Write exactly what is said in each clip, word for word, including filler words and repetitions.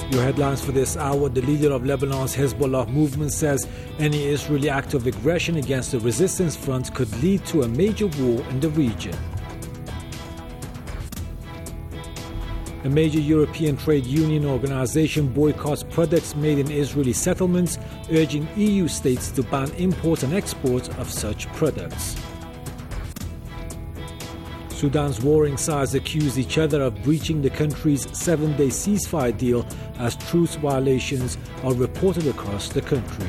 Your headlines for this hour: the leader of Lebanon's Hezbollah movement says any Israeli act of aggression against the resistance front could lead to a major war in the region. A major European trade union organization boycotts products made in Israeli settlements, urging E U states to ban import and export of such products. Sudan's warring sides accuse each other of breaching the country's seven-day ceasefire deal as truce violations are reported across the country.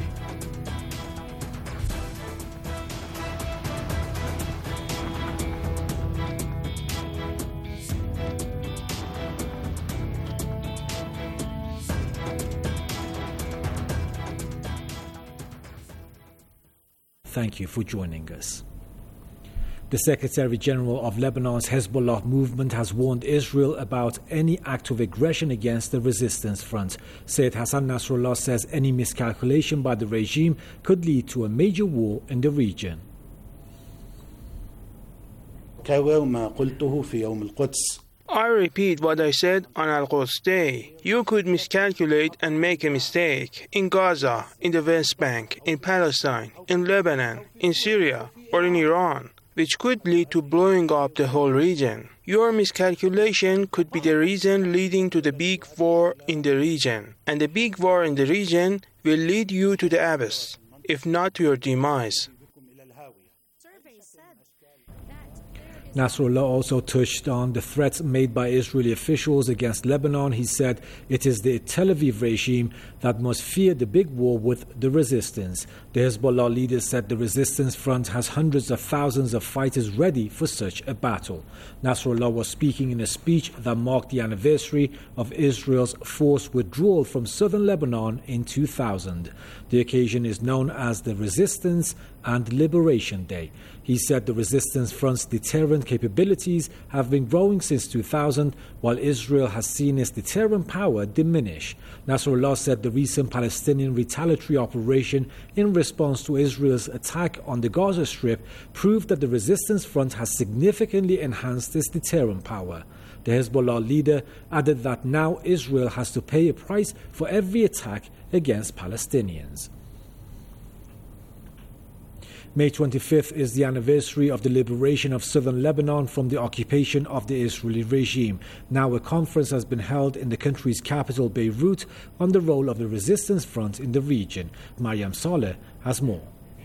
Thank you for joining us. The Secretary General of Lebanon's Hezbollah movement has warned Israel about any act of aggression against the resistance front. Sayyid Hassan Nasrallah says any miscalculation by the regime could lead to a major war in the region. I repeat what I said on Al-Quds Day. You could miscalculate and make a mistake in Gaza, in the West Bank, in Palestine, in Lebanon, in Syria, or in Iran, which could lead to blowing up the whole region. Your miscalculation could be the reason leading to the big war in the region. And the big war in the region will lead you to the abyss, if not to your demise. Nasrallah also touched on the threats made by Israeli officials against Lebanon. He said it is the Tel Aviv regime that must fear the big war with the resistance. The Hezbollah leader said the resistance front has hundreds of thousands of fighters ready for such a battle. Nasrallah was speaking in a speech that marked the anniversary of Israel's forced withdrawal from southern Lebanon in two thousand. The occasion is known as the Resistance and Liberation Day. He said the resistance front's deterrent capabilities have been growing since two thousand, while Israel has seen its deterrent power diminish. Nasrallah said the recent Palestinian retaliatory operation in response to Israel's attack on the Gaza Strip proved that the resistance front has significantly enhanced its deterrent power. The Hezbollah leader added that now Israel has to pay a price for every attack against Palestinians. May twenty-fifth is the anniversary of the liberation of southern Lebanon from the occupation of the Israeli regime. Now a conference has been held in the country's capital, Beirut, on the role of the resistance front in the region. Mariam Saleh has more.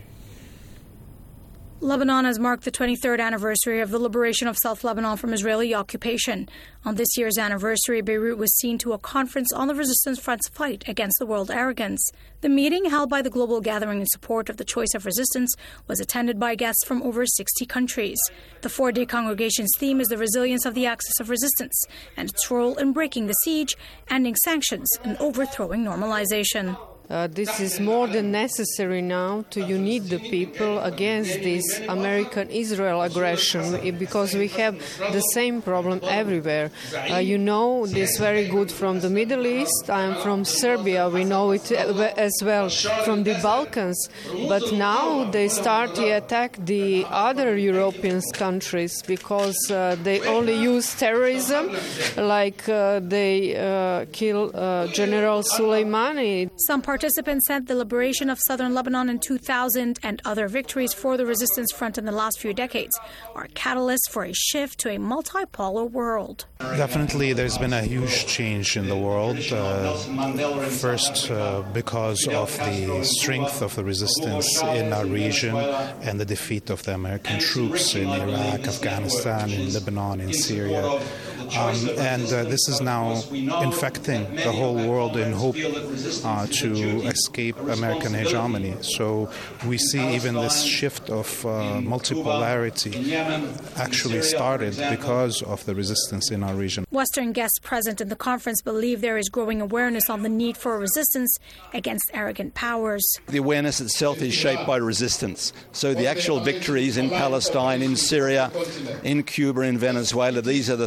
Lebanon has marked the twenty-third anniversary of the liberation of South Lebanon from Israeli occupation. On this year's anniversary, Beirut was seen to a conference on the resistance front's fight against the world arrogance. The meeting, held by the Global Gathering in support of the choice of resistance, was attended by guests from over sixty countries. The four-day congregation's theme is the resilience of the axis of resistance and its role in breaking the siege, ending sanctions, and overthrowing normalization. Uh, this is more than necessary now to unite the people against this American-Israel aggression, because we have the same problem everywhere. Uh, you know this very good from the Middle East. I am from Serbia. We know it as well from the Balkans. But now they start to attack the other European countries because uh, they only use terrorism, like uh, they uh, kill uh, General Soleimani. Some participants said the liberation of southern Lebanon in two thousand and other victories for the resistance front in the last few decades are catalysts for a shift to a multipolar world. Definitely there's been a huge change in the world. Uh, first, uh, because of the strength of the resistance in our region and the defeat of the American troops in Iraq, Afghanistan, in Lebanon, in Syria. Um, and uh, this is now infecting the whole world in hope uh, to escape American hegemony. So we see even this shift of uh, multipolarity actually started because of the resistance in our region. Western guests present in the conference believe there is growing awareness on the need for resistance against arrogant powers. The awareness itself is shaped by resistance. So the actual victories in Palestine, in Syria, in Cuba, in Venezuela, these are the things that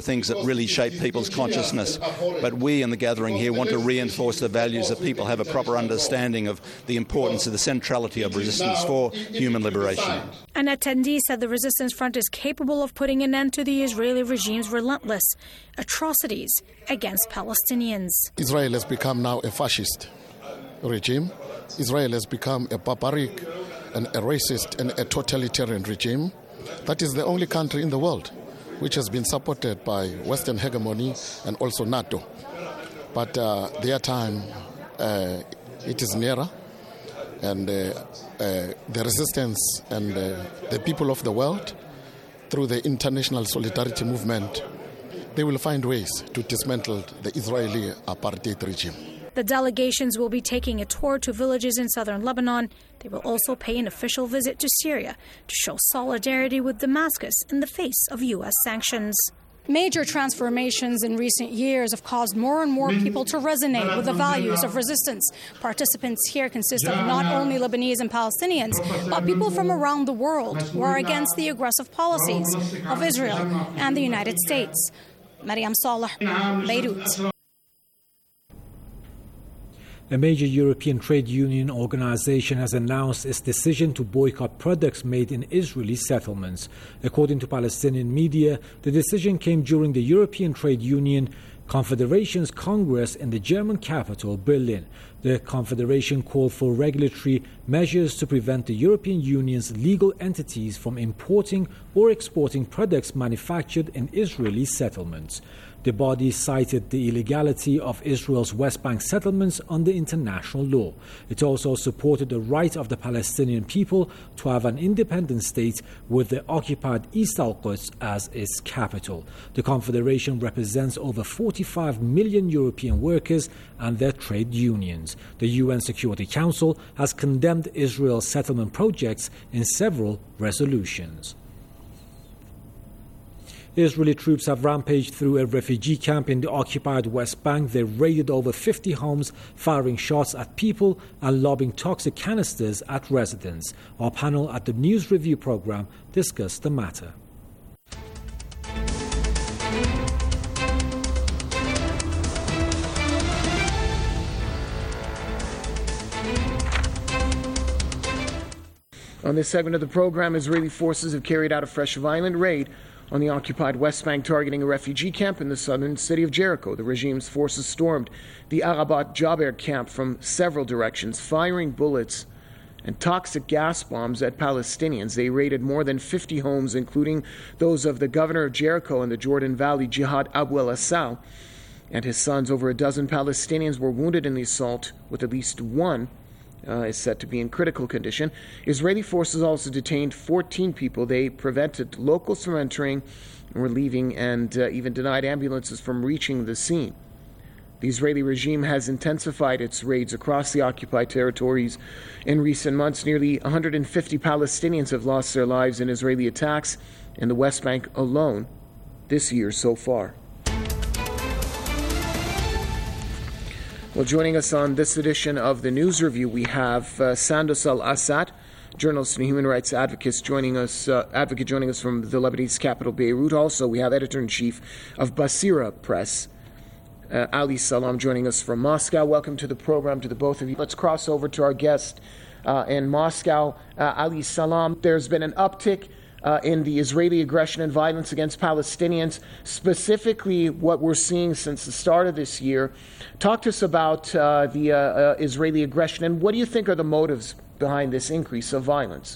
really shape people's consciousness. But we in the gathering here want to reinforce the values that people have a proper understanding of the importance of the centrality of resistance for human liberation. An attendee said the Resistance Front is capable of putting an end to the Israeli regime's relentless atrocities against Palestinians. Israel has become now a fascist regime. Israel has become a barbaric and a racist and a totalitarian regime. That is the only country in the world which has been supported by Western hegemony and also NATO. But uh, their time, uh, it is nearer, and uh, uh, the resistance and uh, the people of the world, through the international solidarity movement, they will find ways to dismantle the Israeli apartheid regime. The delegations will be taking a tour to villages in southern Lebanon. They will also pay an official visit to Syria to show solidarity with Damascus in the face of U S sanctions. Major transformations in recent years have caused more and more people to resonate with the values of resistance. Participants here consist of not only Lebanese and Palestinians, but people from around the world who are against the aggressive policies of Israel and the United States. Mariam Saleh, Beirut. A major European trade union organization has announced its decision to boycott products made in Israeli settlements. According to Palestinian media, the decision came during the European Trade Union Confederation's Congress in the German capital, Berlin. The Confederation called for regulatory measures to prevent the European Union's legal entities from importing or exporting products manufactured in Israeli settlements. The body cited the illegality of Israel's West Bank settlements under international law. It also supported the right of the Palestinian people to have an independent state with the occupied East Al-Quds as its capital. The Confederation represents over forty-five million European workers and their trade unions. The U N Security Council has condemned Israel's settlement projects in several resolutions. Israeli troops have rampaged through a refugee camp in the occupied West Bank. They raided over fifty homes, firing shots at people and lobbing toxic canisters at residents. Our panel at the News Review program discussed the matter. On this segment of the program, Israeli forces have carried out a fresh violent raid on the occupied West Bank, targeting a refugee camp in the southern city of Jericho. The regime's forces stormed the Arabat Jaber camp from several directions, firing bullets and toxic gas bombs at Palestinians. They raided more than fifty homes, including those of the governor of Jericho in the Jordan Valley, Jihad Abu el-Assal, and his sons. Over a dozen Palestinians were wounded in the assault, with at least one Uh, is said to be in critical condition. Israeli forces also detained fourteen people. They prevented locals from entering and were leaving, and uh, even denied ambulances from reaching the scene. The Israeli regime has intensified its raids across the occupied territories in recent months. Nearly one hundred fifty Palestinians have lost their lives in Israeli attacks in the West Bank alone this year so far. Well, joining us on this edition of the News Review, we have uh, Sandos Al-Assad, journalist and human rights advocate, joining us. Uh, advocate joining us from the Lebanese capital, Beirut. Also, we have editor-in-chief of Basira Press, uh, Ali Salam, joining us from Moscow. Welcome to the program to the both of you. Let's cross over to our guest uh, in Moscow, uh, Ali Salam. There's been an uptick Uh, in the Israeli aggression and violence against Palestinians, specifically what we're seeing since the start of this year. Talk to us about uh, the uh, uh, Israeli aggression, and what do you think are the motives behind this increase of violence?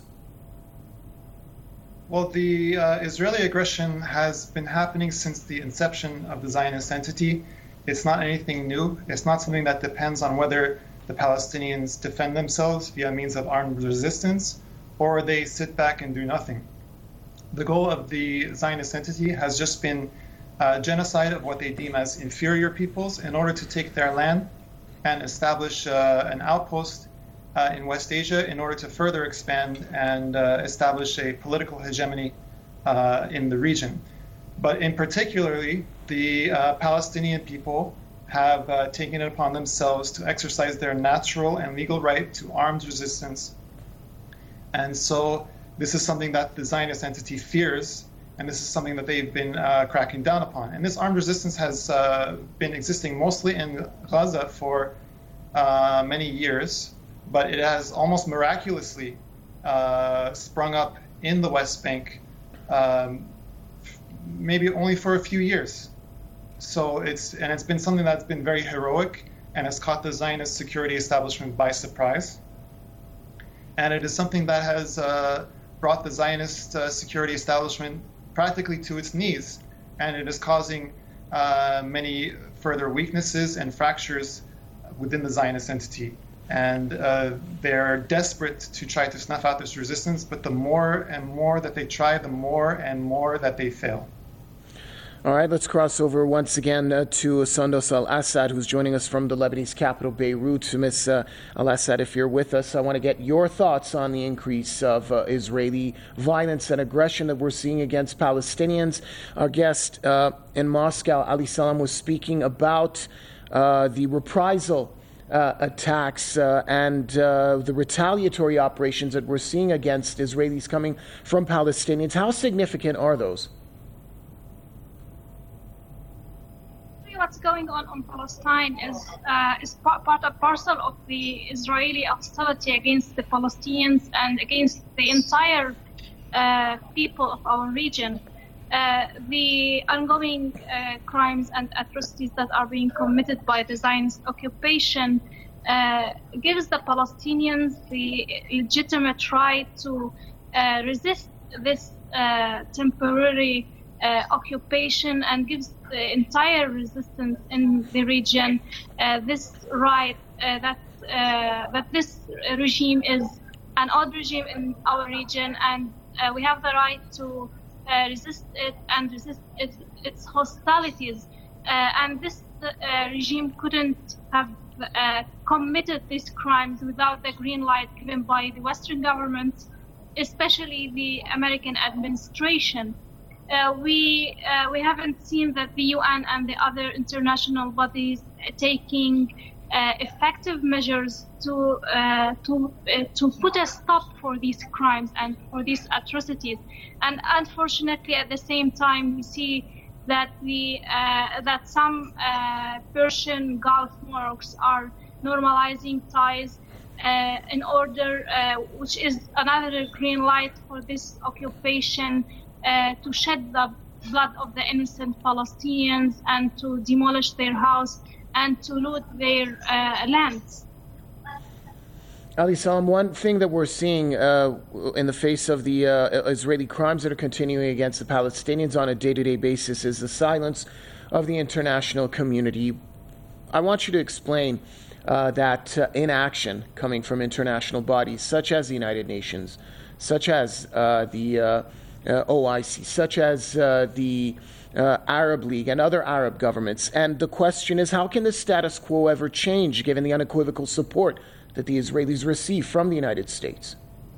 Well, the uh, Israeli aggression has been happening since the inception of the Zionist entity. It's not anything new. It's not something that depends on whether the Palestinians defend themselves via means of armed resistance or they sit back and do nothing. The goal of the Zionist entity has just been uh, genocide of what they deem as inferior peoples in order to take their land and establish uh, an outpost uh, in West Asia in order to further expand and uh, establish a political hegemony uh, in the region. But in particularly, the uh, Palestinian people have uh, taken it upon themselves to exercise their natural and legal right to armed resistance. And so this is something that the Zionist entity fears And this is something that they've been uh, cracking down upon. And this armed resistance has uh, been existing mostly in Gaza for uh, many years, but it has almost miraculously uh, sprung up in the West Bank, um, maybe only for a few years. So it's and it's been something that's been very heroic and has caught the Zionist security establishment by surprise. And it is something that has uh, brought the Zionist uh, security establishment practically to its knees, and it is causing uh, many further weaknesses and fractures within the Zionist entity. And uh, they're desperate to try to snuff out this resistance, but the more and more that they try, the more and more that they fail. All right, let's cross over once again uh, to Sandos Al-Assad, who's joining us from the Lebanese capital, Beirut. Miz Uh, Al-Assad, if you're with us, I want to get your thoughts on the increase of uh, Israeli violence and aggression that we're seeing against Palestinians. Our guest uh, in Moscow, Ali Salam, was speaking about uh, the reprisal uh, attacks uh, and uh, the retaliatory operations that we're seeing against Israelis coming from Palestinians. How significant are those? What's going on in Palestine is uh, is part, part and parcel of the Israeli hostility against the Palestinians and against the entire uh, people of our region. Uh, the ongoing uh, crimes and atrocities that are being committed by the Zionist occupation uh, gives the Palestinians the legitimate right to uh, resist this uh, temporary uh, occupation, and gives the entire resistance in the region uh, this right uh, that uh, that this regime is an odd regime in our region, and uh, we have the right to uh, resist it and resist its, its hostilities. Uh, and this uh, regime couldn't have uh, committed these crimes without the green light given by the Western governments, especially the American administration. Uh, we uh, we haven't seen that the U N and the other international bodies uh, taking uh, effective measures to uh, to uh, to put a stop for these crimes and for these atrocities. And unfortunately, at the same time, we see that the uh, that some uh, Persian Gulf monarchs are normalizing ties uh, in order, uh, which is another green light for this occupation. Uh, to shed the blood of the innocent Palestinians and to demolish their house and to loot their uh, lands. Ali Salam, one thing that we're seeing uh, in the face of the uh, Israeli crimes that are continuing against the Palestinians on a day-to-day basis is the silence of the international community. I want you to explain uh, that uh, inaction coming from international bodies such as the United Nations, such as uh, the uh, Uh, O I C, such as uh, the uh, Arab League and other Arab governments. And the question is, how can the status quo ever change given the unequivocal support that the Israelis receive from the United States?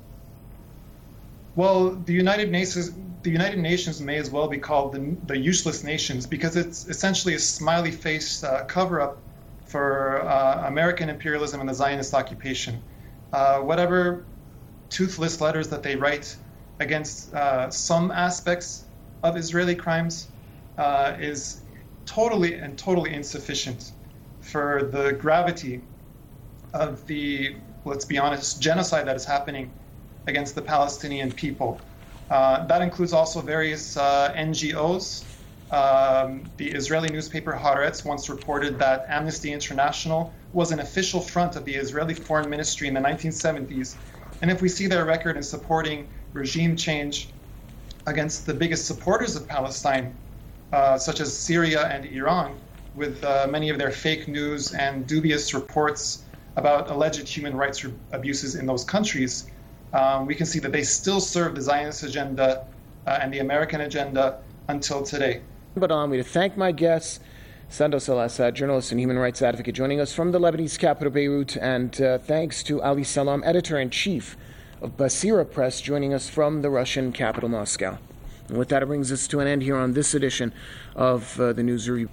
Well, the United Nations, the United Nations may as well be called the, the useless nations, because it's essentially a smiley face uh, cover-up for uh, American imperialism and the Zionist occupation. Uh, whatever toothless letters that they write against uh, some aspects of Israeli crimes uh, is totally and totally insufficient for the gravity of the, let's be honest, genocide that is happening against the Palestinian people. Uh, that includes also various uh, N G Os. Um, the Israeli newspaper Haaretz once reported that Amnesty International was an official front of the Israeli Foreign Ministry in the nineteen seventies. And if we see their record in supporting regime change against the biggest supporters of Palestine, uh, such as Syria and Iran, with uh, many of their fake news and dubious reports about alleged human rights abuses in those countries, um, we can see that they still serve the Zionist agenda uh, and the American agenda until today. But allow me to thank my guests, Sandos Al-Assad, journalist and human rights advocate, joining us from the Lebanese capital, Beirut, and uh, thanks to Ali Salam, editor-in-chief of Basira Press, joining us from the Russian capital, Moscow. And with that, it brings us to an end here on this edition of uh, the News Review.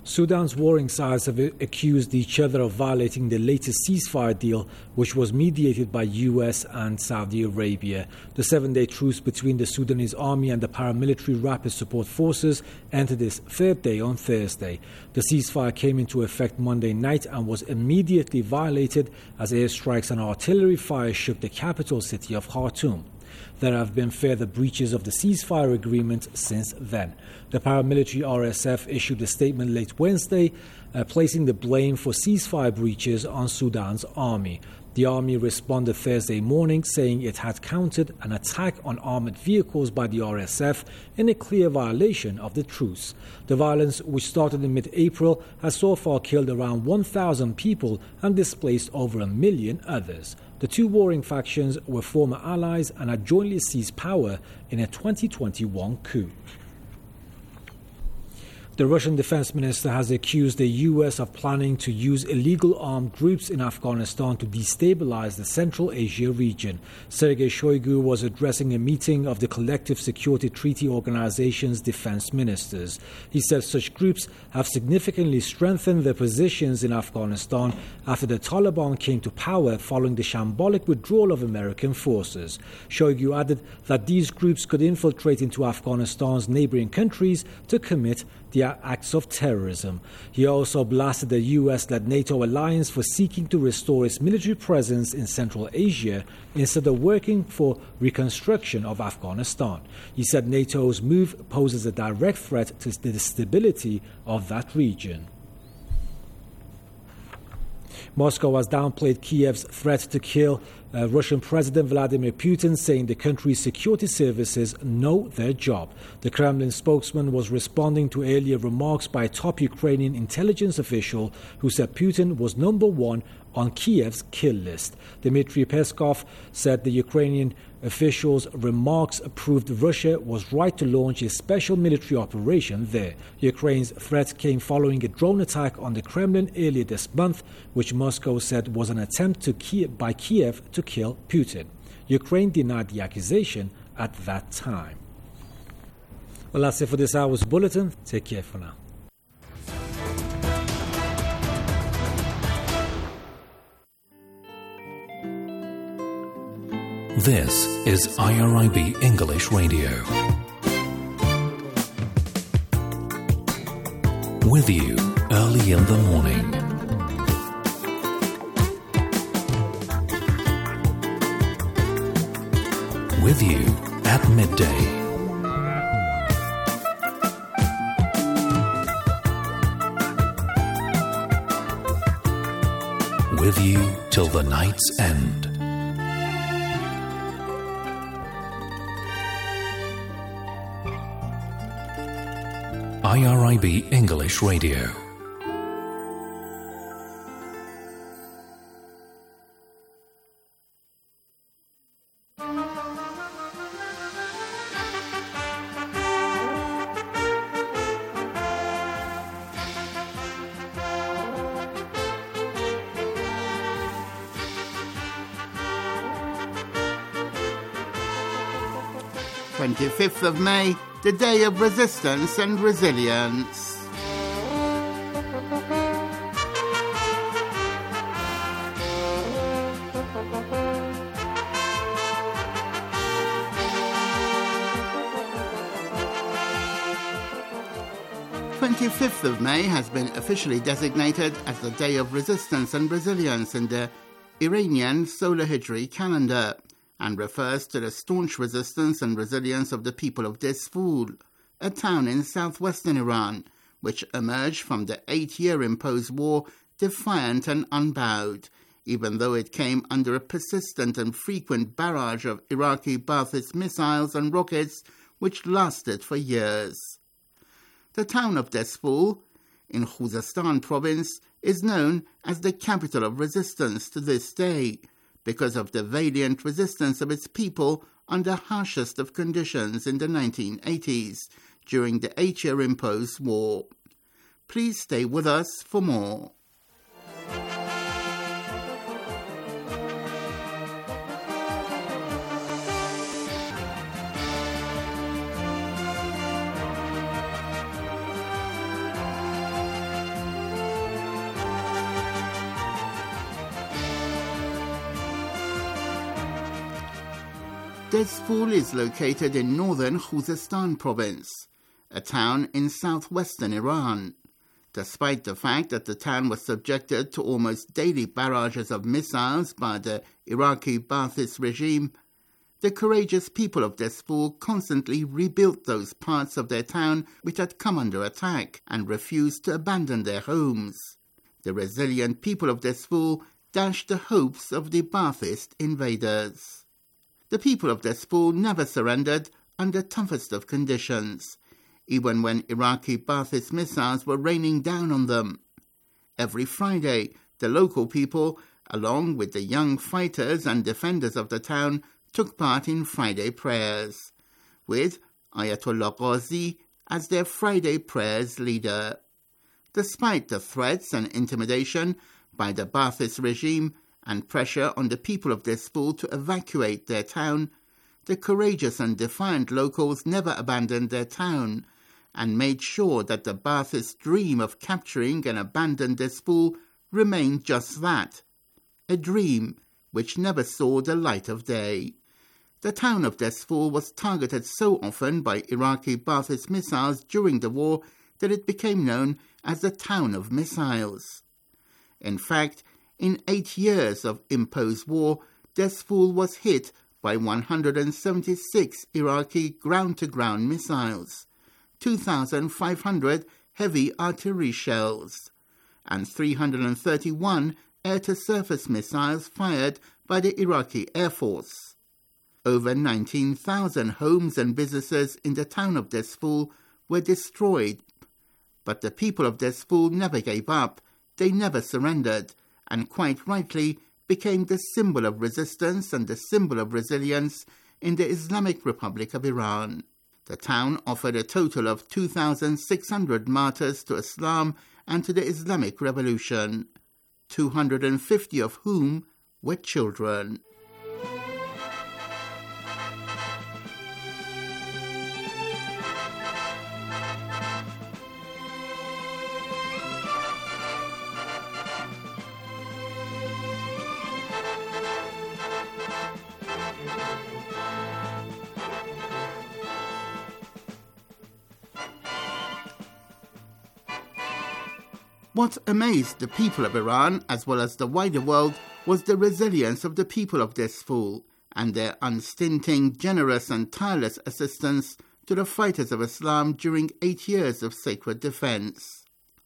Sudan's warring sides have accused each other of violating the latest ceasefire deal, which was mediated by U S and Saudi Arabia. The seven-day truce between the Sudanese army and the paramilitary Rapid Support Forces entered its third day on Thursday. The ceasefire came into effect Monday night and was immediately violated as airstrikes and artillery fire shook the capital city of Khartoum. There have been further breaches of the ceasefire agreement since then. The paramilitary R S F issued a statement late Wednesday, uh, placing the blame for ceasefire breaches on Sudan's army. The army responded Thursday morning, saying it had countered an attack on armored vehicles by the R S F in a clear violation of the truce. The violence, which started in mid-April, has so far killed around one thousand people and displaced over a million others. The two warring factions were former allies and had jointly seized power in a twenty twenty-one coup. The Russian defense minister has accused the U S of planning to use illegal armed groups in Afghanistan to destabilize the Central Asia region. Sergei Shoigu was addressing a meeting of the Collective Security Treaty Organization's defense ministers. He said such groups have significantly strengthened their positions in Afghanistan after the Taliban came to power following the shambolic withdrawal of American forces. Shoigu added that these groups could infiltrate into Afghanistan's neighboring countries to commit the acts of terrorism. He also blasted the U S-led NATO alliance for seeking to restore its military presence in Central Asia instead of working for reconstruction of Afghanistan. He said NATO's move poses a direct threat to the stability of that region. Moscow has downplayed Kiev's threat to kill uh, Russian President Vladimir Putin, saying the country's security services know their job. The Kremlin spokesman was responding to earlier remarks by a top Ukrainian intelligence official who said Putin was number one on Kiev's kill list. Dmitry Peskov said the Ukrainian official's remarks proved Russia was right to launch a special military operation there. Ukraine's threat came following a drone attack on the Kremlin earlier this month, which Moscow said was an attempt to Kiev, by Kiev to kill Putin. Ukraine denied the accusation at that time. Well, that's it for this hour's bulletin. Take care for now. This is I R I B English Radio. With you early in the morning. With you at midday. With you till the night's end. I R I B English Radio. twenty-fifth of May, the Day of Resistance and Resilience. twenty-fifth of May has been officially designated as the Day of Resistance and Resilience in the Iranian Solar Hijri calendar, and refers to the staunch resistance and resilience of the people of Dezful, a town in southwestern Iran, which emerged from the eight-year imposed war defiant and unbowed, even though it came under a persistent and frequent barrage of Iraqi Ba'athist missiles and rockets which lasted for years. The town of Dezful, in Khuzestan province, is known as the capital of resistance to this day, because of the valiant resistance of its people under harshest of conditions in the nineteen eighties, during the eight-year imposed war. Please stay with us for more. Dezful is located in northern Khuzestan province, a town in southwestern Iran. Despite the fact that the town was subjected to almost daily barrages of missiles by the Iraqi Ba'athist regime, the courageous people of Dezful constantly rebuilt those parts of their town which had come under attack and refused to abandon their homes. The resilient people of Dezful dashed the hopes of the Ba'athist invaders. The people of Dezful never surrendered under toughest of conditions, even when Iraqi Ba'athist missiles were raining down on them. Every Friday, the local people, along with the young fighters and defenders of the town, took part in Friday prayers, with Ayatollah Ghazi as their Friday prayers leader. Despite the threats and intimidation by the Ba'athist regime and pressure on the people of Dezful to evacuate their town, the courageous and defiant locals never abandoned their town and made sure that the Ba'athist dream of capturing and abandoning Dezful remained just that, a dream which never saw the light of day. The town of Dezful was targeted so often by Iraqi Ba'athist missiles during the war that it became known as the Town of Missiles. In fact, in eight years of imposed war, Dezful was hit by one hundred seventy-six Iraqi ground-to-ground missiles, two thousand five hundred heavy artillery shells, and three hundred thirty-one air-to-surface missiles fired by the Iraqi Air Force. Over nineteen thousand homes and businesses in the town of Dezful were destroyed, but the people of Dezful never gave up, they never surrendered, and quite rightly became the symbol of resistance and the symbol of resilience in the Islamic Republic of Iran. The town offered a total of two thousand six hundred martyrs to Islam and to the Islamic Revolution, two hundred fifty of whom were children. What amazed the people of Iran, as well as the wider world, was the resilience of the people of Dezful and their unstinting, generous and tireless assistance to the fighters of Islam during eight years of sacred defense.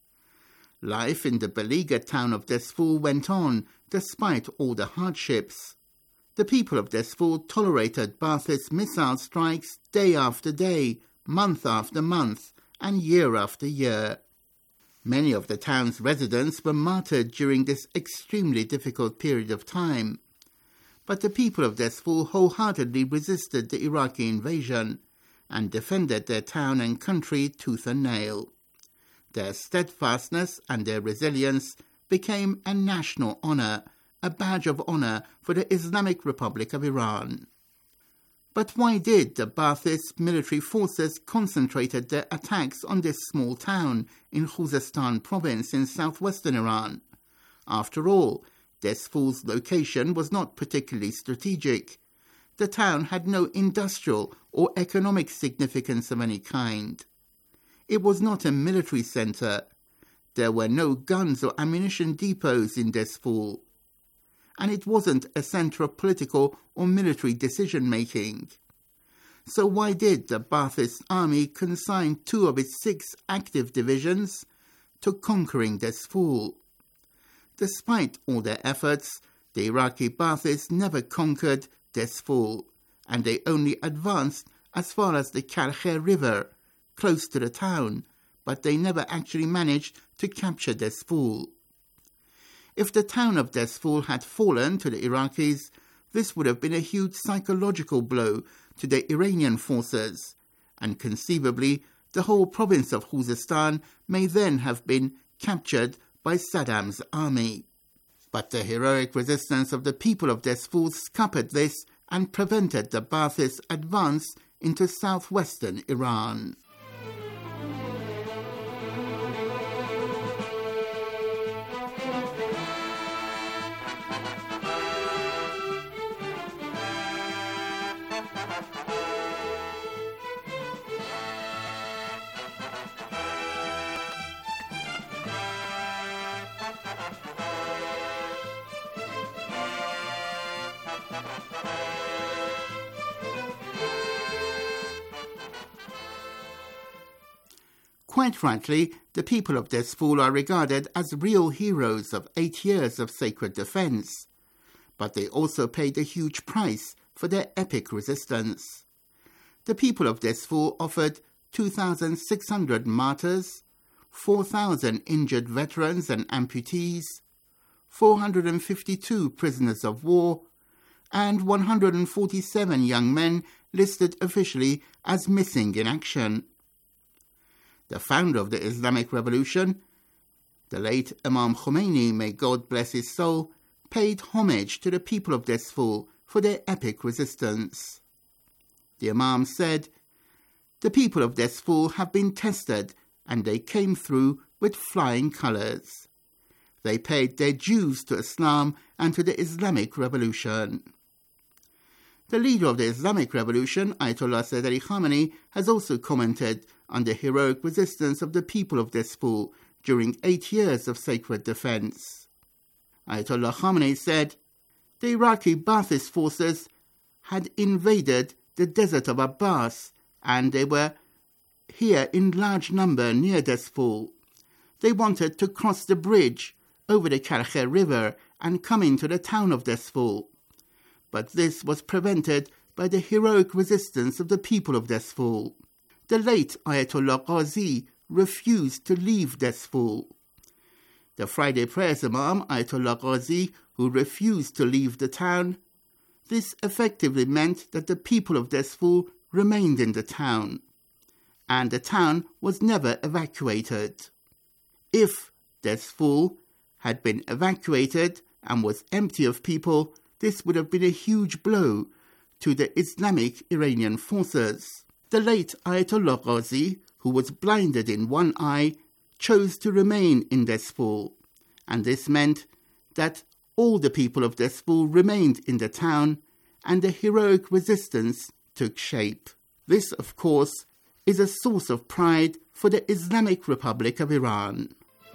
Life in the beleaguered town of Dezful went on, despite all the hardships. The people of Dezful tolerated Ba'athist missile strikes day after day, month after month, and year after year. Many of the town's residents were martyred during this extremely difficult period of time. But the people of Dezful wholeheartedly resisted the Iraqi invasion and defended their town and country tooth and nail. Their steadfastness and their resilience became a national honor, a badge of honor for the Islamic Republic of Iran. But why did the Ba'athist military forces concentrated their attacks on this small town in Khuzestan province in southwestern Iran? After all, Dezful's location was not particularly strategic. The town had no industrial or economic significance of any kind. It was not a military center. There were no guns or ammunition depots in Dezful. And it wasn't a center of political or military decision-making. So why did the Ba'athist army consign two of its six active divisions to conquering Dezful? Despite all their efforts, the Iraqi Ba'athists never conquered Dezful, and they only advanced as far as the Karkhe River, close to the town, but they never actually managed to capture Dezful. If the town of Dezful had fallen to the Iraqis, this would have been a huge psychological blow to the Iranian forces, and conceivably the whole province of Khuzestan may then have been captured by Saddam's army. But the heroic resistance of the people of Dezful scuppered this and prevented the Ba'athist advance into southwestern Iran. Quite rightly, the people of Dezful are regarded as real heroes of eight years of sacred defense, but they also paid a huge price for their epic resistance. The people of Dezful offered two thousand six hundred martyrs, four thousand injured veterans and amputees, four hundred fifty-two prisoners of war, and one hundred forty-seven young men listed officially as missing in action. The founder of the Islamic Revolution, the late Imam Khomeini, may God bless his soul, paid homage to the people of Dezful for their epic resistance. The Imam said, "The people of Dezful have been tested and they came through with flying colours. They paid their dues to Islam and to the Islamic Revolution." The leader of the Islamic Revolution, Ayatollah Sayyid Ali Khamenei, has also commented on the heroic resistance of the people of Dezful during eight years of sacred defense. Ayatollah Khamenei said, "The Iraqi Ba'athist forces had invaded the desert of Abbas and they were here in large number near Dezful. They wanted to cross the bridge over the Karkhe River and come into the town of Dezful. But this was prevented by the heroic resistance of the people of Dezful. The late Ayatollah Ghazi refused to leave Dezful. The Friday prayers Imam, Ayatollah Ghazi, who refused to leave the town, this effectively meant that the people of Dezful remained in the town, and the town was never evacuated. If Dezful had been evacuated and was empty of people, this would have been a huge blow to the Islamic Iranian forces. The late Ayatollah Ghazi, who was blinded in one eye, chose to remain in Dezful, and this meant that all the people of Dezful remained in the town and the heroic resistance took shape. This, of course, is a source of pride for the Islamic Republic of Iran.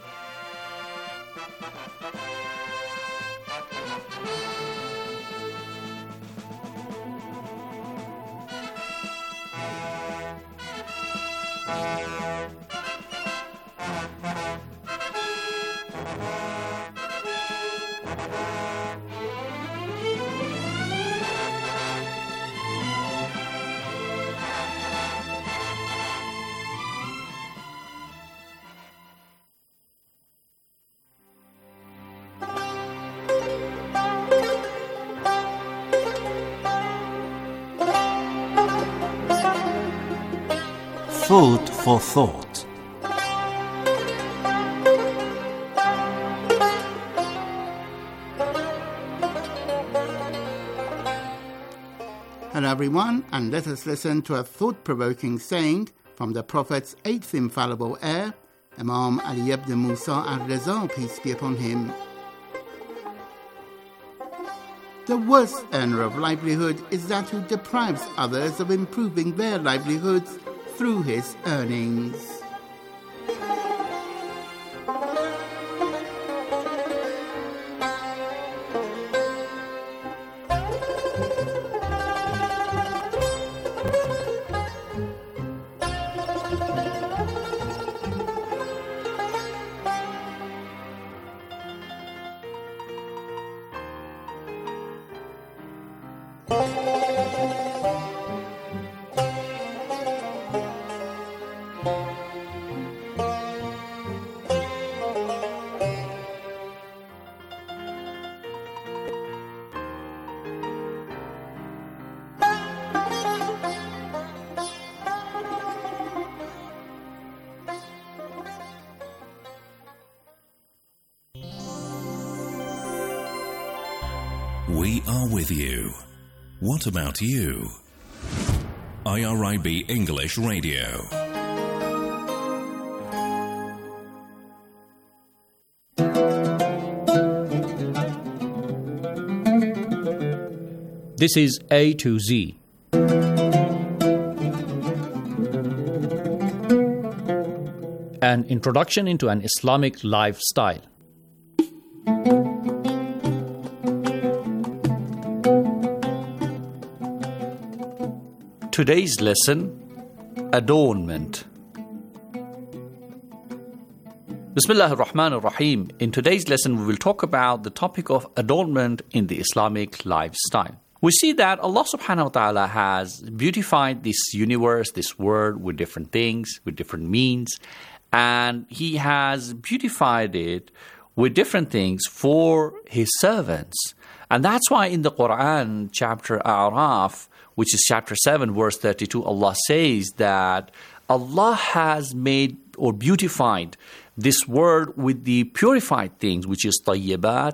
Food for thought. Hello everyone, and let us listen to a thought-provoking saying from the Prophet's eighth infallible heir, Imam Ali ibn Musa al-Reza, peace be upon him. The worst earner of livelihood is that who deprives others of improving their livelihoods through his earnings. We are with you. What about you? I R I B English Radio. This is A to Z. An introduction into an Islamic lifestyle. Today's lesson, adornment. Bismillah ar-Rahman ar-Rahim. In today's lesson, we will talk about the topic of adornment in the Islamic lifestyle. We see that Allah subhanahu wa ta'ala has beautified this universe, this world, with different things, with different means, and He has beautified it with different things for His servants. And that's why in the Quran, chapter A'raf, which is chapter seven, verse thirty-two, Allah says that Allah has made or beautified this world with the purified things, which is tayyibat,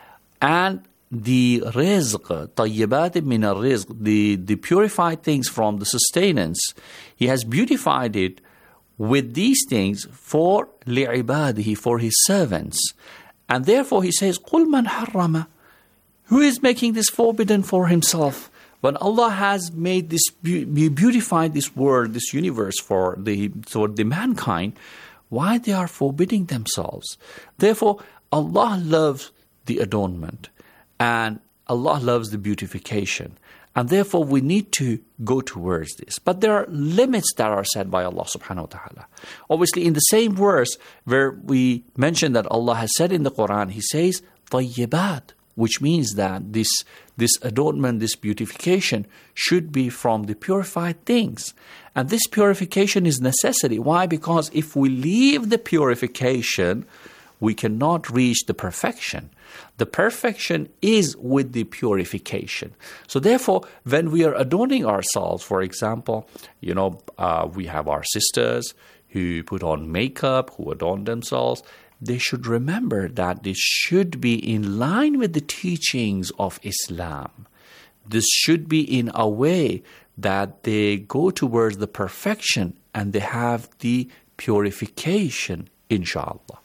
and the rizq, tayyibat min al-rizq, the, the purified things from the sustenance. He has beautified it with these things for li'ibadihi, for His servants. And therefore He says, قُلْ مَنْ حَرَّمَ, who is making this forbidden for himself? When Allah has made this, beautified this world, this universe for the, for the mankind, why they are forbidding themselves? Therefore, Allah loves the adornment, and Allah loves the beautification. And therefore, we need to go towards this. But there are limits that are set by Allah subhanahu wa ta'ala. Obviously, in the same verse where we mentioned that Allah has said in the Quran, He says, طَيِّبَات, which means that this, this adornment, this beautification should be from the purified things. And this purification is necessary. Why? Because if we leave the purification, we cannot reach the perfection. The perfection is with the purification. So therefore, when we are adorning ourselves, for example, you know, uh, we have our sisters who put on makeup, who adorn themselves. They should remember that this should be in line with the teachings of Islam. This should be in a way that they go towards the perfection and they have the purification, inshallah.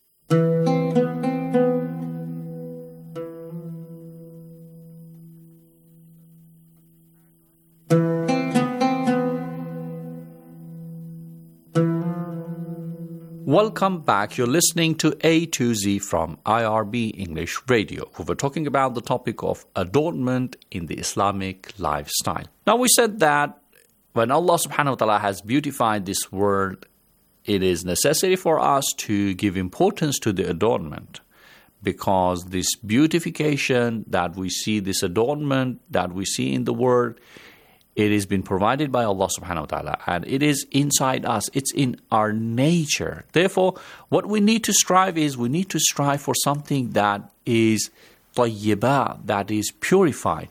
Welcome back. You're listening to A to Z from I R B English Radio. We were talking about the topic of adornment in the Islamic lifestyle. Now, we said that when Allah subhanahu wa ta'ala has beautified this world, it is necessary for us to give importance to the adornment, because this beautification that we see, this adornment that we see in the world, it has been provided by Allah subhanahu wa ta'ala, and it is inside us. It's in our nature. Therefore, what we need to strive is, we need to strive for something that is tayyibah, that is purified.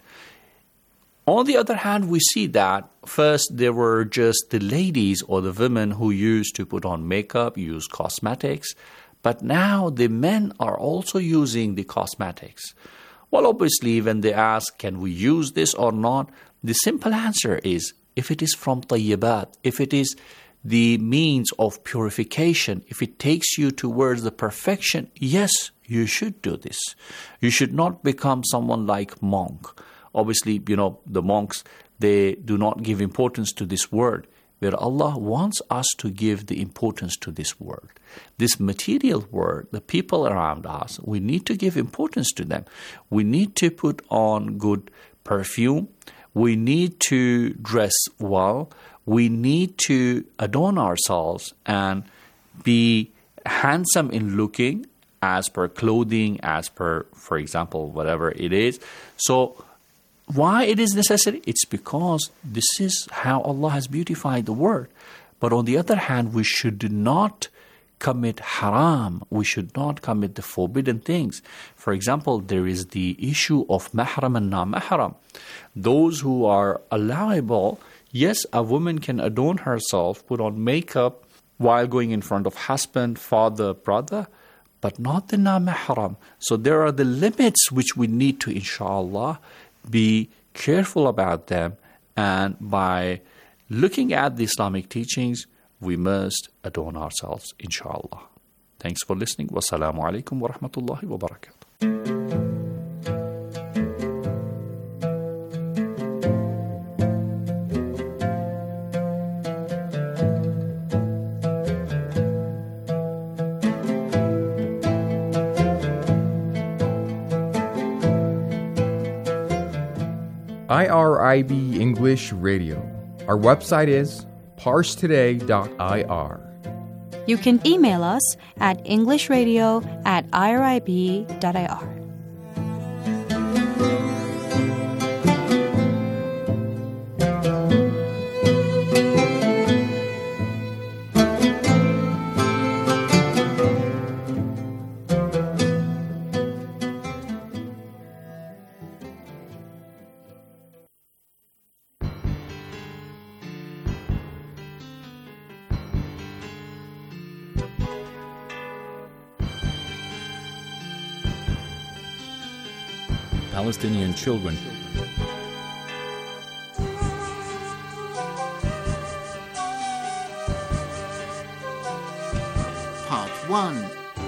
On the other hand, we see that first there were just the ladies or the women who used to put on makeup, use cosmetics, but now the men are also using the cosmetics. Well, obviously, when they ask, can we use this or not? The simple answer is, if it is from tayyibat, if it is the means of purification, if it takes you towards the perfection, yes, you should do this. You should not become someone like monk. Obviously, you know, the monks, they do not give importance to this word, where Allah wants us to give the importance to this word. This material world, the people around us, we need to give importance to them. We need to put on good perfume. We need to dress well. We need to adorn ourselves and be handsome in looking as per clothing, as per, for example, whatever it is. So why it is necessary? It's because this is how Allah has beautified the world. But on the other hand, we should not commit haram. We should not commit the forbidden things. For example, there is the issue of mahram and non-mahram. Those who are allowable, yes, a woman can adorn herself, put on makeup while going in front of husband, father, brother, but not the non-mahram. So there are the limits which we need to, inshallah, be careful about them. And by looking at the Islamic teachings, we must adorn ourselves, inshallah. Thanks for listening. Wassalamu alaikum wa rahmatullahi wa barakatuh. I R I B English Radio. Our website is parse today dot I R. You can email us at englishradio at irib dot I R. Palestinian children. Part one.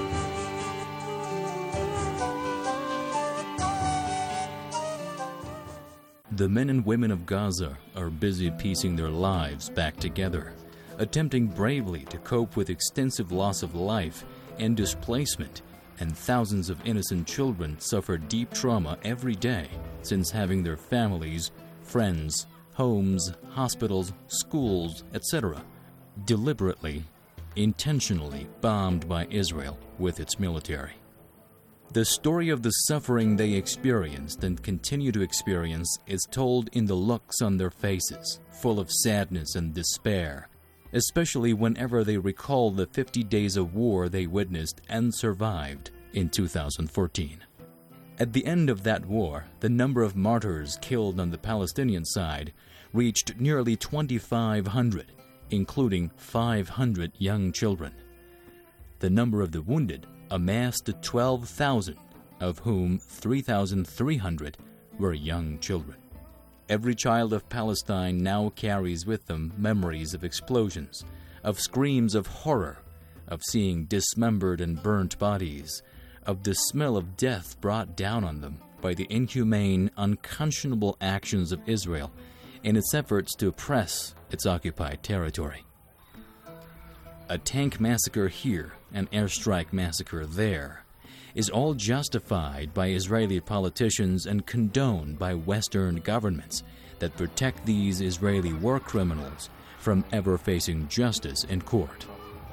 The men and women of Gaza are busy piecing their lives back together, attempting bravely to cope with extensive loss of life and displacement, and thousands of innocent children suffer deep trauma every day since having their families, friends, homes, hospitals, schools, et cetera deliberately, intentionally bombed by Israel with its military. The story of the suffering they experienced and continue to experience is told in the looks on their faces, full of sadness and despair, especially whenever they recall the fifty days of war they witnessed and survived in two thousand fourteen. At the end of that war, the number of martyrs killed on the Palestinian side reached nearly twenty-five hundred, including five hundred young children. The number of the wounded amassed to twelve thousand, of whom three thousand three hundred were young children. Every child of Palestine now carries with them memories of explosions, of screams of horror, of seeing dismembered and burnt bodies, of the smell of death brought down on them by the inhumane, unconscionable actions of Israel in its efforts to oppress its occupied territory. A tank massacre here, an airstrike massacre there, is all justified by Israeli politicians and condoned by Western governments that protect these Israeli war criminals from ever facing justice in court.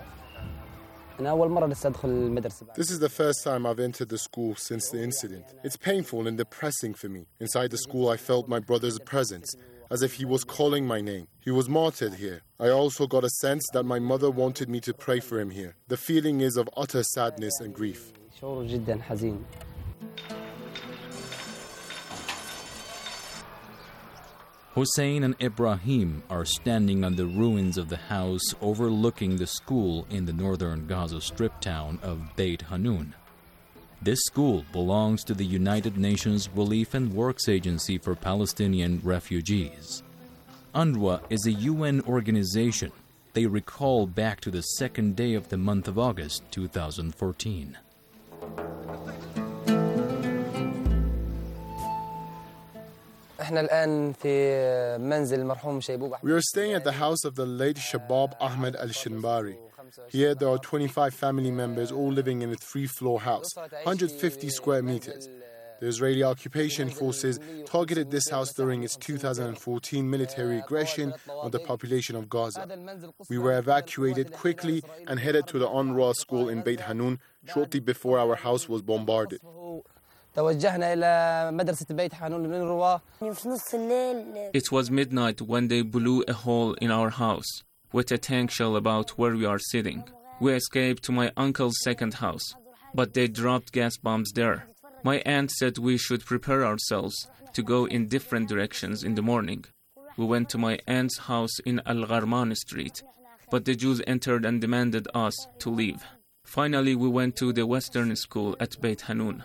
This is the first time I've entered the school since the incident. It's painful and depressing for me. Inside the school, I felt my brother's presence, as if he was calling my name. He was martyred here. I also got a sense that my mother wanted me to pray for him here. The feeling is of utter sadness and grief. Hussein and Ibrahim are standing on the ruins of the house overlooking the school in the northern Gaza Strip town of Beit Hanun. This school belongs to the United Nations Relief and Works Agency for Palestinian Refugees. UNRWA is a U N organization. They recall back to the second day of the month of August two thousand fourteen. We are staying at the house of the late Shabab Ahmed al-Shinbari. Here there are twenty-five family members all living in a three-floor house, one hundred fifty square meters. The Israeli occupation forces targeted this house during its two thousand fourteen military aggression on the population of Gaza. We were evacuated quickly and headed to the UNRWA school in Beit Hanun shortly before our house was bombarded. It was midnight when they blew a hole in our house with a tank shell about where we are sitting. We escaped to my uncle's second house, but they dropped gas bombs there. My aunt said we should prepare ourselves to go in different directions in the morning. We went to my aunt's house in Al-Gharman Street, but the Jews entered and demanded us to leave. Finally, we went to the Western school at Beit Hanun.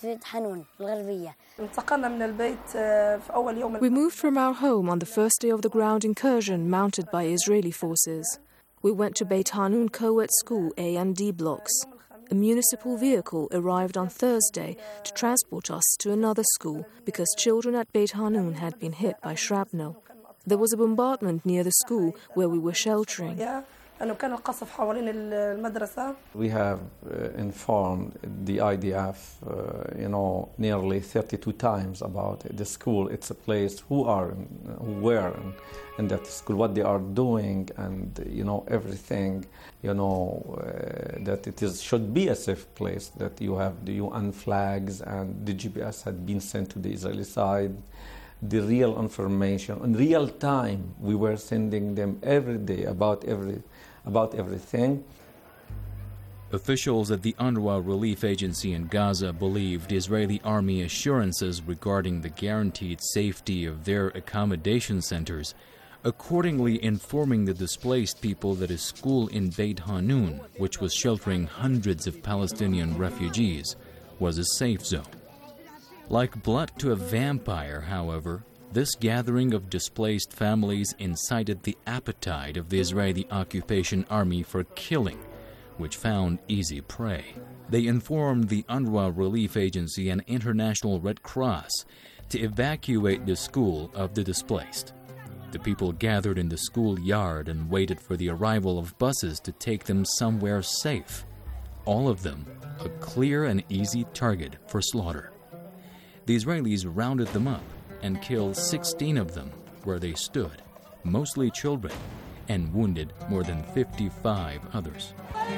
We moved from our home on the first day of the ground incursion mounted by Israeli forces. We went to Beit Hanun co-ed school A and D blocks. A municipal vehicle arrived on Thursday to transport us to another school because children at Beit Hanun had been hit by shrapnel. There was a bombardment near the school where we were sheltering. We have uh, informed the I D F, uh, you know, nearly thirty-two times about the school. It's a place who are, who were in, in that school, what they are doing, and you know everything. You know uh, that it is should be a safe place. That you have the U N flags, and the G P S had been sent to the Israeli side. The real information in real time, we were sending them every day about every. about everything. Officials at the UNRWA Relief Agency in Gaza believed Israeli army assurances regarding the guaranteed safety of their accommodation centers, accordingly informing the displaced people that a school in Beit Hanun, which was sheltering hundreds of Palestinian refugees, was a safe zone. Like blood to a vampire, however, this gathering of displaced families incited the appetite of the Israeli occupation army for killing, which found easy prey. They informed the UNRWA Relief Agency and International Red Cross to evacuate the school of the displaced. The people gathered in the school yard and waited for the arrival of buses to take them somewhere safe. All of them a clear and easy target for slaughter. The Israelis rounded them up and killed sixteen of them where they stood, mostly children, and wounded more than fifty-five others.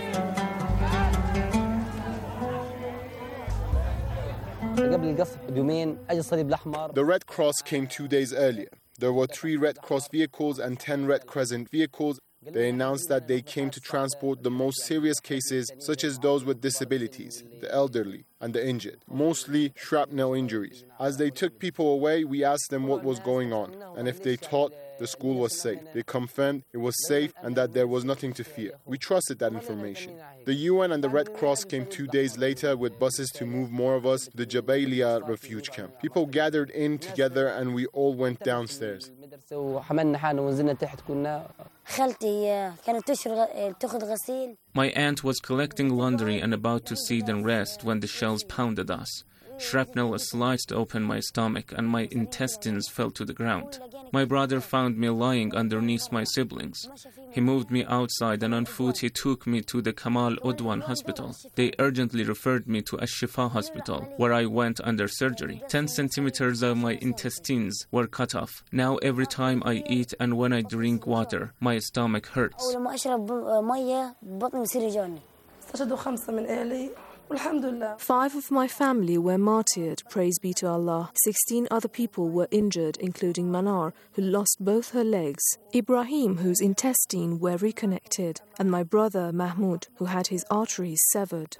The Red Cross came two days earlier. There were three Red Cross vehicles and ten Red Crescent vehicles. They announced that they came to transport the most serious cases, such as those with disabilities, the elderly, and the injured, mostly shrapnel injuries. As they took people away, we asked them what was going on, and if they thought the school was safe. They confirmed it was safe and that there was nothing to fear. We trusted that information. The U N and the Red Cross came two days later with buses to move more of us to the Jabalia refugee camp. People gathered in together and we all went downstairs. My aunt was collecting laundry and about to seed and rest when the shells pounded us. Shrapnel sliced open my stomach and my intestines fell to the ground. My brother found me lying underneath my siblings. He moved me outside and on foot he took me to the Kamal Udwan hospital. They urgently referred me to Ash-Shifa hospital, where I went under surgery. Ten centimeters of my intestines were cut off. Now every time I eat and when I drink water, my stomach hurts. Five of my family were martyred, praise be to Allah. Sixteen other people were injured, including Manar, who lost both her legs, Ibrahim, whose intestines were reconnected, and my brother Mahmoud, who had his arteries severed.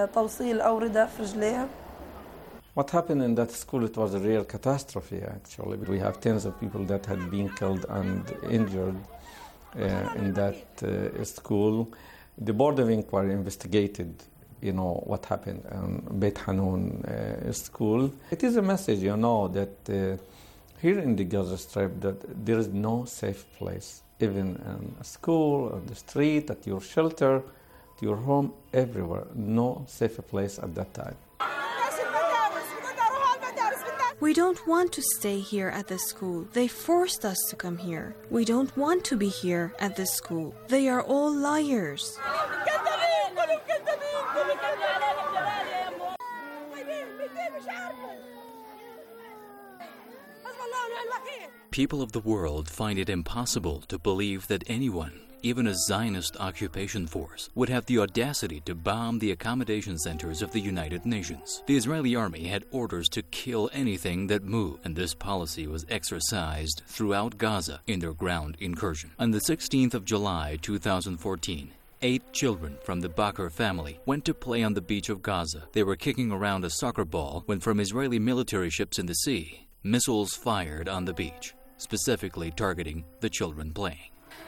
What happened in that school, it was a real catastrophe, actually. We have tens of people that had been killed and injured uh, in that uh, school. The Board of Inquiry investigated you know, what happened in Beit Hanun uh, school. It is a message, you know, that uh, here in the Gaza Strip that there is no safe place, even in a school, on the street, at your shelter, at your home, everywhere. No safe place at that time. We don't want to stay here at this school. They forced us to come here. We don't want to be here at this school. They are all liars. People of the world find it impossible to believe that anyone, even a Zionist occupation force, would have the audacity to bomb the accommodation centers of the United Nations. The Israeli army had orders to kill anything that moved, and this policy was exercised throughout Gaza in their ground incursion. On the sixteenth of July two thousand fourteen, eight children from the Bakr family went to play on the beach of Gaza. They were kicking around a soccer ball when from Israeli military ships in the sea, missiles fired on the beach, specifically targeting the children playing.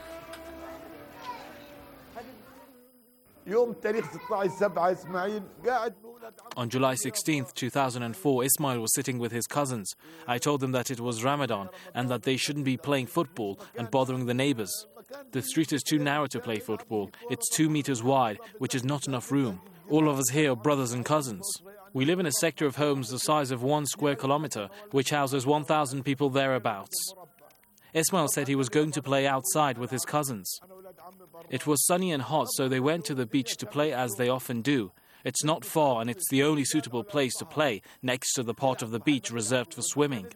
On July sixteenth, two thousand four, Ismail was sitting with his cousins. I told them that it was Ramadan and that they shouldn't be playing football and bothering the neighbors. The street is too narrow to play football. It's two meters wide, which is not enough room. All of us here are brothers and cousins. We live in a sector of homes the size of one square kilometer, which houses one thousand people thereabouts. Ismail said he was going to play outside with his cousins. It was sunny and hot, so they went to the beach to play as they often do. It's not far, and it's the only suitable place to play, next to the part of the beach reserved for swimming.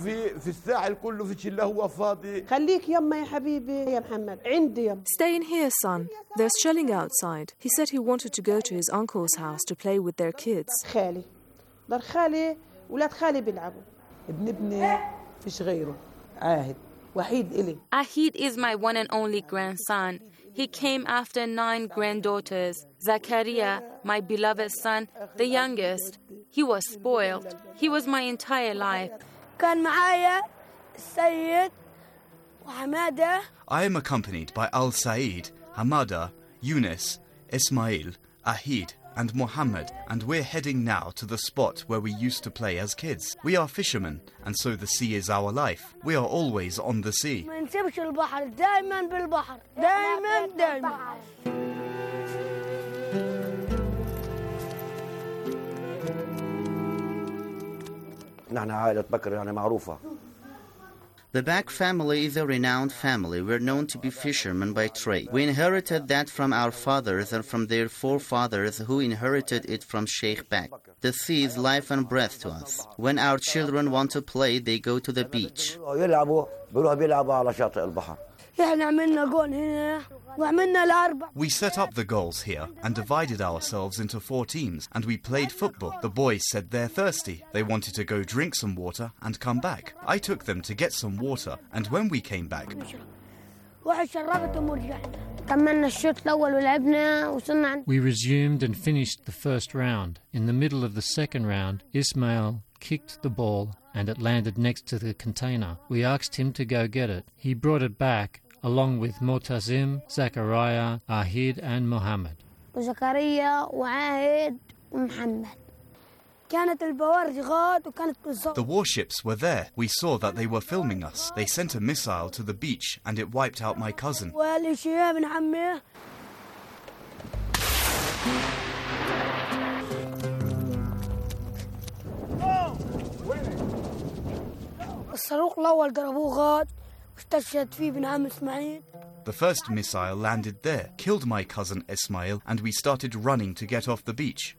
Stay in here, son. There's shelling outside. He said he wanted to go to his uncle's house to play with their kids. Ahid is my one and only grandson. He came after nine granddaughters. Zakaria, my beloved son, the youngest. He was spoiled. He was my entire life. I am accompanied by Al Said, Hamada, Yunus, Ismail, Ahid, and Muhammad, and we're heading now to the spot where we used to play as kids. We are fishermen, and so the sea is our life. We are always on the sea. The Bak family is a renowned family. We're known to be fishermen by trade. We inherited that from our fathers and from their forefathers who inherited it from Sheikh Bak. The sea is life and breath to us. When our children want to play, they go to the beach. We set up the goals here and divided ourselves into four teams, and we played football. The boys said they're thirsty. They wanted to go drink some water and come back. I took them to get some water, and when we came back, we resumed and finished the first round. In the middle of the second round, Ismail kicked the ball and it landed next to the container. We asked him to go get it. He brought it back along with Motazim, Zachariah, Ahid and Muhammad. the warships were there. We saw that they were filming us. They sent a missile to the beach and it wiped out my cousin. The first missile landed there, killed my cousin Ismail, and we started running to get off the beach.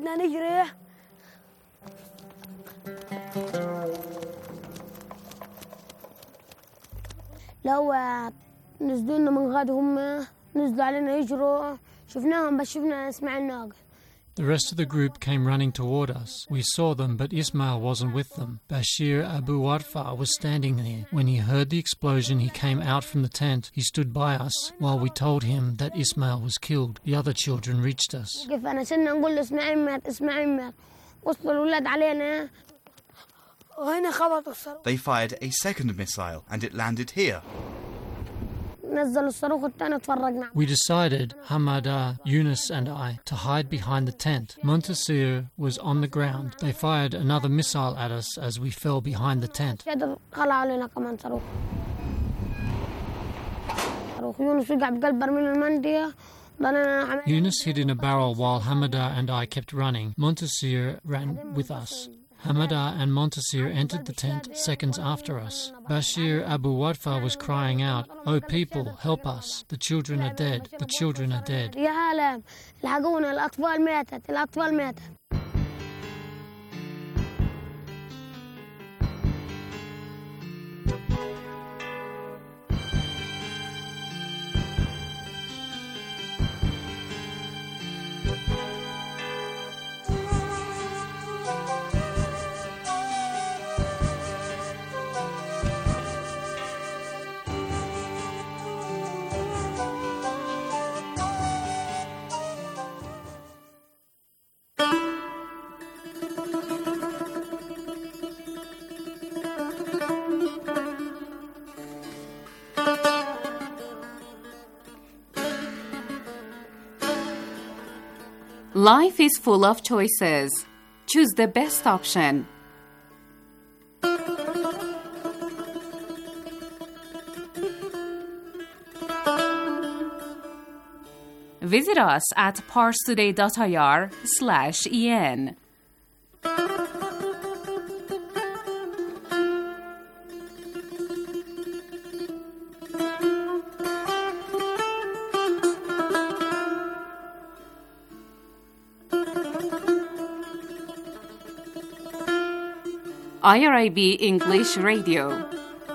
لو نزلوا لنا من غاد هم نزلوا علينا يجروا شفناهم بس شفنا اسمع الناقة. The rest of the group came running toward us. We saw them, but Ismail wasn't with them. Bashir Abu Warfa was standing there. When he heard the explosion, he came out from the tent. He stood by us while we told him that Ismail was killed. The other children reached us. كيف أنا سنة نقول له اسمعي مات اسمعي مات وصلوا الولاد علينا وهنا خبط الصاروخ. They fired a second missile and it landed here. We decided, Hamada, Yunus and I, to hide behind the tent. Montasir was on the ground. They fired another missile at us as we fell behind the tent. Yunus hid in a barrel while Hamada and I kept running. Montasir ran with us. Hamada and Montasir entered the tent seconds after us. Bashir Abu Warfa was crying out, "Oh people, help us. The children are dead. The children are dead." Life is full of choices. Choose the best option. Visit us at parstoday.ir slash en. I R I B English Radio.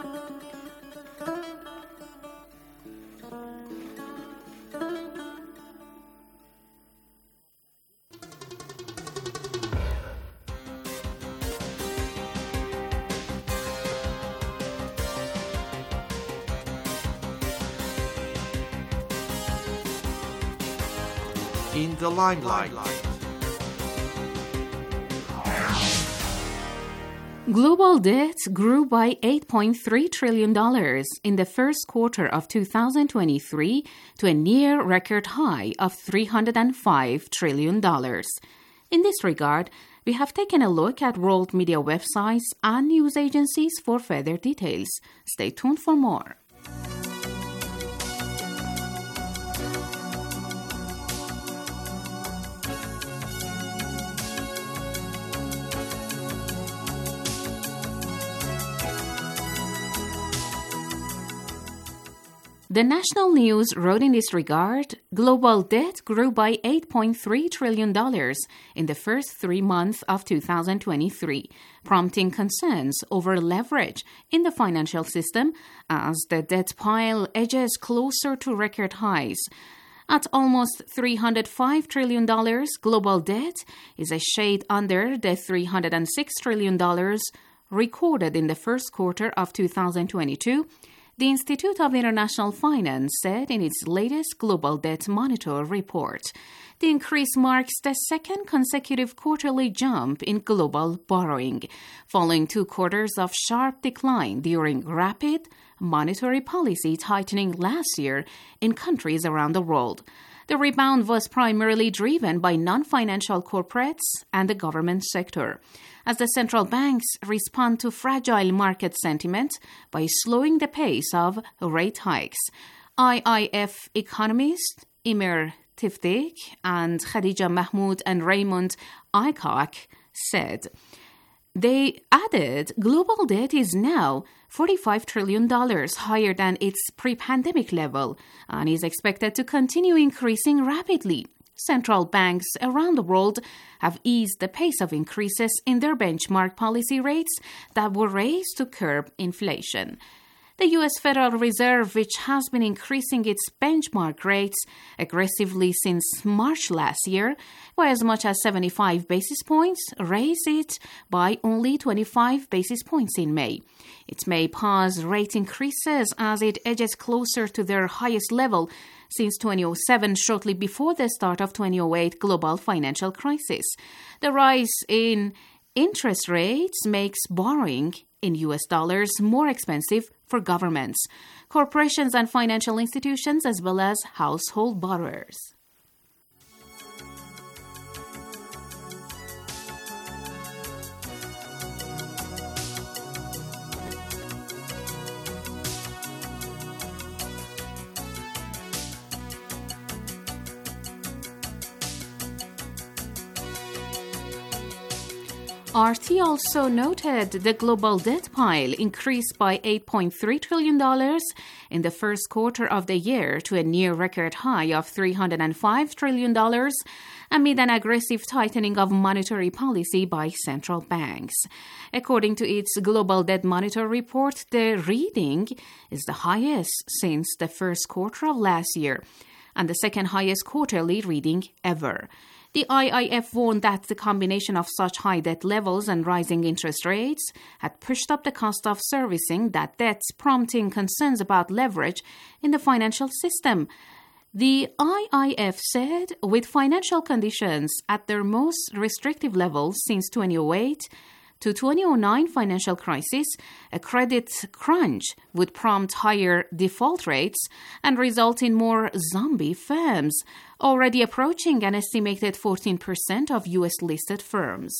In the limelight. Global debt grew by eight point three trillion dollars in the first quarter of two thousand twenty-three to a near record high of three hundred five trillion dollars. In this regard, we have taken a look at world media websites and news agencies for further details. Stay tuned for more. The National News wrote in this regard, global debt grew by eight point three trillion dollars in the first three months of two thousand twenty-three, prompting concerns over leverage in the financial system as the debt pile edges closer to record highs. At almost three hundred five trillion dollars, global debt is a shade under the three hundred six trillion dollars recorded in the first quarter of two thousand twenty-two, the Institute of International Finance said in its latest Global Debt Monitor report. The increase marks the second consecutive quarterly jump in global borrowing, following two quarters of sharp decline during rapid monetary policy tightening last year in countries around the world. The rebound was primarily driven by non-financial corporates and the government sector, as the central banks respond to fragile market sentiment by slowing the pace of rate hikes. I I F economists Imer Tiftik and Khadija Mahmoud and Raymond Aycock said. They added, global debt is now forty-five trillion dollars higher than its pre-pandemic level and is expected to continue increasing rapidly. Central banks around the world have eased the pace of increases in their benchmark policy rates that were raised to curb inflation. The U S Federal Reserve, which has been increasing its benchmark rates aggressively since March last year, by as much as seventy-five basis points, raised it by only twenty-five basis points in May. It may pause rate increases as it edges closer to their highest level since two thousand seven, shortly before the start of two thousand eight global financial crisis. The rise in interest rates makes borrowing in U S dollars more expensive for governments, corporations and financial institutions, as well as household borrowers. R T also noted the global debt pile increased by eight point three trillion dollars in the first quarter of the year to a near record high of three hundred five trillion dollars amid an aggressive tightening of monetary policy by central banks. According to its Global Debt Monitor report, the reading is the highest since the first quarter of last year and the second highest quarterly reading ever. The I I F warned that the combination of such high debt levels and rising interest rates had pushed up the cost of servicing that debt, prompting concerns about leverage in the financial system. The I I F said, with financial conditions at their most restrictive levels since two thousand eight to two thousand nine financial crisis, a credit crunch would prompt higher default rates and result in more zombie firms, already approaching an estimated fourteen percent of U S-listed firms.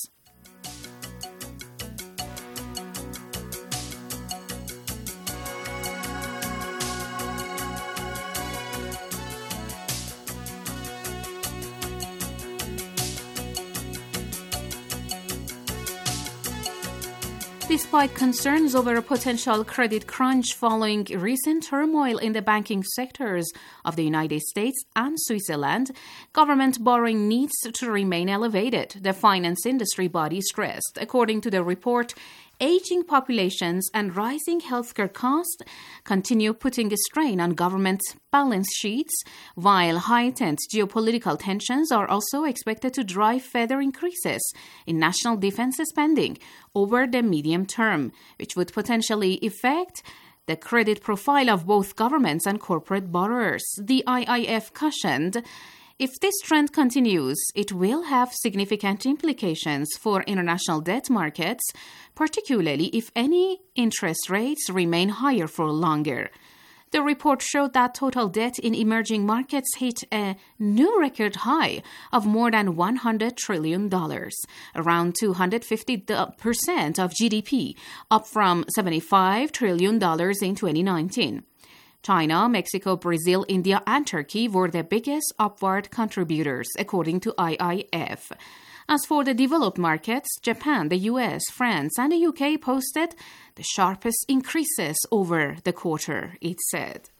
Despite concerns over a potential credit crunch following recent turmoil in the banking sectors of the United States and Switzerland, government borrowing needs to remain elevated, the finance industry body stressed. According to the report, aging populations and rising healthcare costs continue putting a strain on government balance sheets, while heightened geopolitical tensions are also expected to drive further increases in national defense spending over the medium term, which would potentially affect the credit profile of both governments and corporate borrowers. The I I F cautioned, if this trend continues, it will have significant implications for international debt markets, particularly if any interest rates remain higher for longer. The report showed that total debt in emerging markets hit a new record high of more than one hundred trillion dollars, around two hundred fifty percent of G D P, up from seventy-five trillion dollars in twenty nineteen. China, Mexico, Brazil, India, and Turkey were the biggest upward contributors, according to I I F. As for the developed markets, Japan, the U S, France, and the U K posted the sharpest increases over the quarter, it said.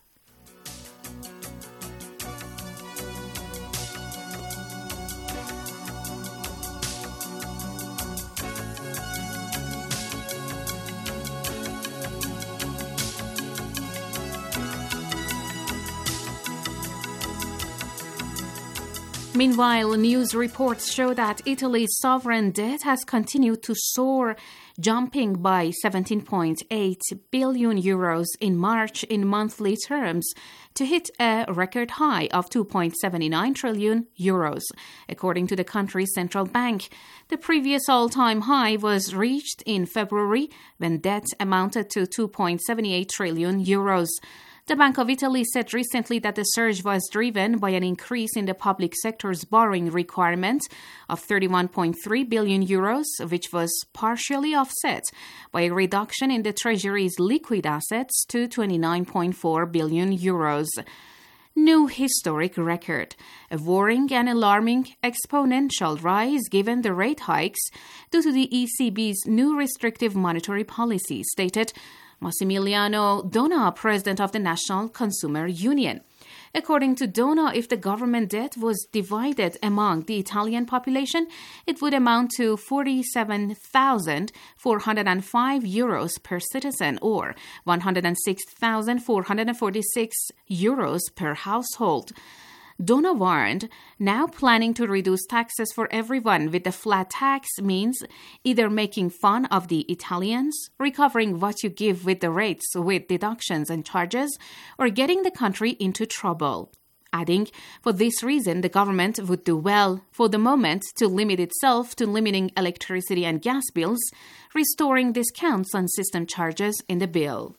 Meanwhile, news reports show that Italy's sovereign debt has continued to soar, jumping by seventeen point eight billion euros in March in monthly terms to hit a record high of two point seven nine trillion euros, according to the country's central bank. The previous all-time high was reached in February when debt amounted to two point seven eight trillion euros. The Bank of Italy said recently that the surge was driven by an increase in the public sector's borrowing requirement of thirty-one point three billion euros, which was partially offset by a reduction in the Treasury's liquid assets to twenty-nine point four billion euros. New historic record, a worrying and alarming exponential rise given the rate hikes due to the E C B's new restrictive monetary policy, stated Massimiliano Dona, president of the National Consumer Union. According to Dona, if the government debt was divided among the Italian population, it would amount to forty-seven thousand four hundred five euros per citizen, or one hundred six thousand four hundred forty-six euros per household. Dona warned, now planning to reduce taxes for everyone with the flat tax means either making fun of the Italians, recovering what you give with the rates with deductions and charges, or getting the country into trouble. Adding, for this reason, the government would do well, for the moment, to limit itself to limiting electricity and gas bills, restoring discounts on system charges in the bill.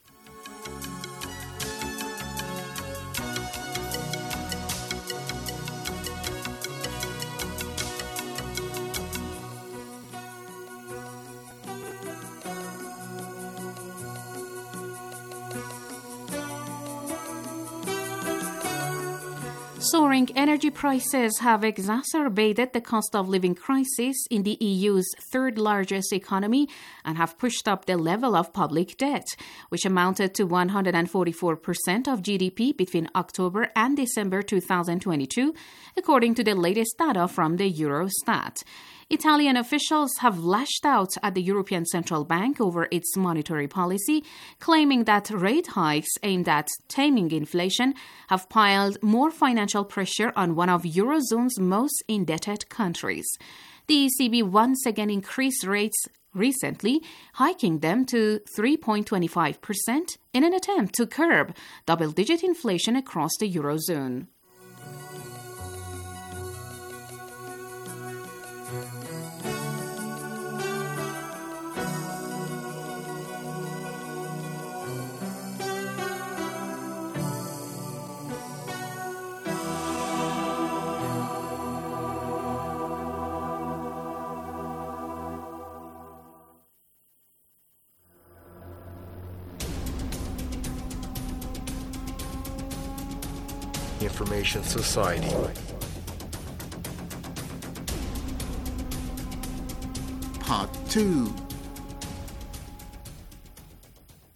Soaring energy prices have exacerbated the cost of living crisis in the E U's third largest economy and have pushed up the level of public debt, which amounted to one hundred forty-four percent of G D P between October and December two thousand twenty-two, according to the latest data from the Eurostat. Italian officials have lashed out at the European Central Bank over its monetary policy, claiming that rate hikes aimed at taming inflation have piled more financial pressure on one of Eurozone's most indebted countries. The E C B once again increased rates recently, hiking them to three point two five percent in an attempt to curb double-digit inflation across the Eurozone. Information Society. Part two.